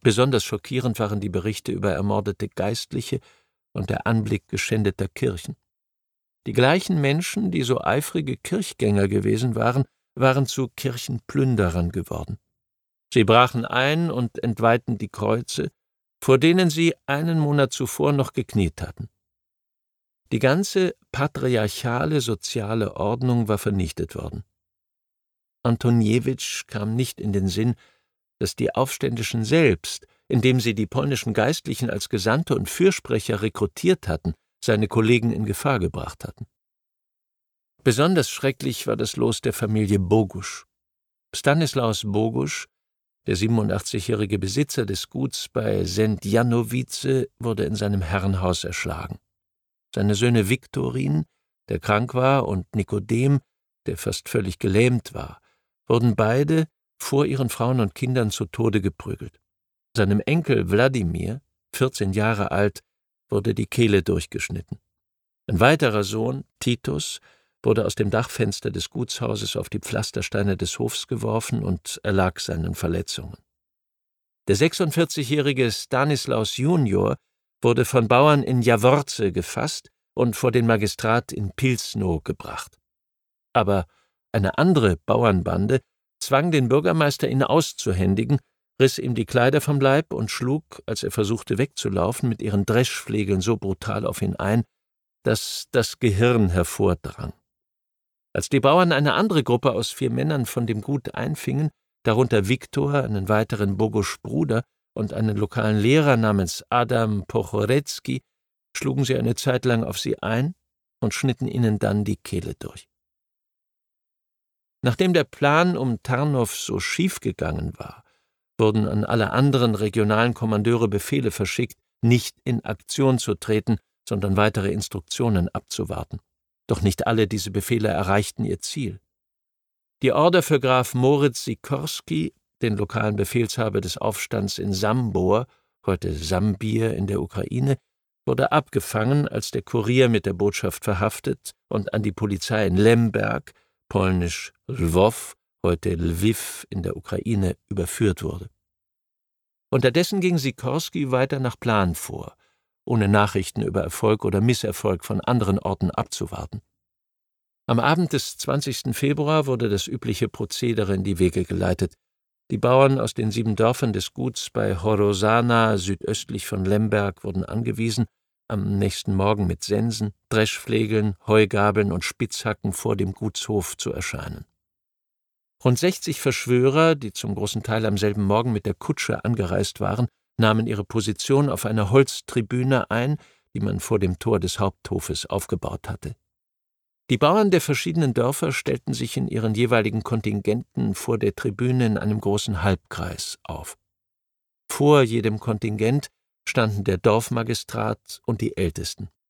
Besonders schockierend waren die Berichte über ermordete Geistliche und der Anblick geschändeter Kirchen. Die gleichen Menschen, die so eifrige Kirchgänger gewesen waren, waren zu Kirchenplünderern geworden. Sie brachen ein und entweihten die Kreuze, vor denen sie einen Monat zuvor noch gekniet hatten. Die ganze patriarchale soziale Ordnung war vernichtet worden. Antoniewicz kam nicht in den Sinn, dass die Aufständischen selbst, indem sie die polnischen Geistlichen als Gesandte und Fürsprecher rekrutiert hatten, seine Kollegen in Gefahr gebracht hatten. Besonders schrecklich war das Los der Familie Bogusz. Stanislaus Bogusz, der 87-jährige Besitzer des Guts bei Sędzianowice, wurde in seinem Herrenhaus erschlagen. Seine Söhne Viktorin, der krank war, und Nikodem, der fast völlig gelähmt war, wurden beide vor ihren Frauen und Kindern zu Tode geprügelt. Seinem Enkel Wladimir, 14 Jahre alt, wurde die Kehle durchgeschnitten. Ein weiterer Sohn, Titus, wurde aus dem Dachfenster des Gutshauses auf die Pflastersteine des Hofs geworfen und erlag seinen Verletzungen. Der 46-jährige Stanislaus Junior wurde von Bauern in Jaworce gefasst und vor den Magistrat in Pilsnow gebracht. Aber eine andere Bauernbande zwang den Bürgermeister, ihn auszuhändigen, riss ihm die Kleider vom Leib und schlug, als er versuchte wegzulaufen, mit ihren Dreschflegeln so brutal auf ihn ein, dass das Gehirn hervordrang. Als die Bauern eine andere Gruppe aus 4 Männern von dem Gut einfingen, darunter Viktor, einen weiteren Bogusz Bruder und einen lokalen Lehrer namens Adam Pochorecki, schlugen sie eine Zeit lang auf sie ein und schnitten ihnen dann die Kehle durch. Nachdem der Plan um Tarnow so schief gegangen war, wurden an alle anderen regionalen Kommandeure Befehle verschickt, nicht in Aktion zu treten, sondern weitere Instruktionen abzuwarten. Doch nicht alle diese Befehle erreichten ihr Ziel. Die Order für Graf Moritz Sikorski, den lokalen Befehlshaber des Aufstands in Sambor, heute Sambir in der Ukraine, wurde abgefangen, als der Kurier mit der Botschaft verhaftet und an die Polizei in Lemberg, polnisch Lwow, heute Lwiw in der Ukraine, überführt wurde. Unterdessen ging Sikorski weiter nach Plan vor, ohne Nachrichten über Erfolg oder Misserfolg von anderen Orten abzuwarten. Am Abend des 20. Februar wurde das übliche Prozedere in die Wege geleitet. Die Bauern aus den 7 Dörfern des Guts bei Horosana südöstlich von Lemberg wurden angewiesen, am nächsten Morgen mit Sensen, Dreschflegeln, Heugabeln und Spitzhacken vor dem Gutshof zu erscheinen. Rund 60 Verschwörer, die zum großen Teil am selben Morgen mit der Kutsche angereist waren, nahmen ihre Position auf einer Holztribüne ein, die man vor dem Tor des Haupthofes aufgebaut hatte. Die Bauern der verschiedenen Dörfer stellten sich in ihren jeweiligen Kontingenten vor der Tribüne in einem großen Halbkreis auf. Vor jedem Kontingent standen der Dorfmagistrat und die Ältesten.